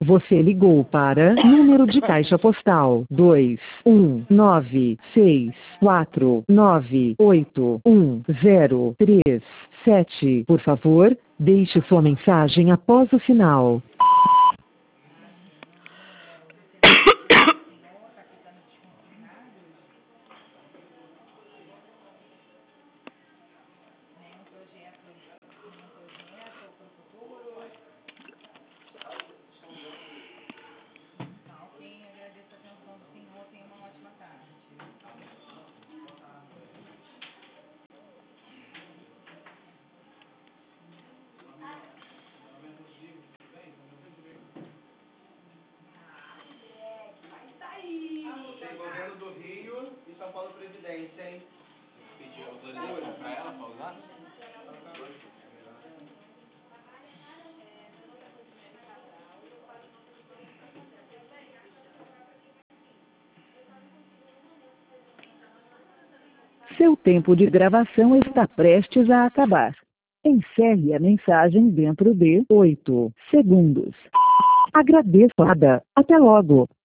Você ligou para número de caixa postal 21964981037. Por favor, deixe sua mensagem após o sinal. Tem governo do Rio e São Paulo Previdência, hein? Pediu autorização pra ela pra usar? Seu tempo de gravação está prestes a acabar. Encerre a mensagem dentro de 8 segundos. Agradeço. Até logo.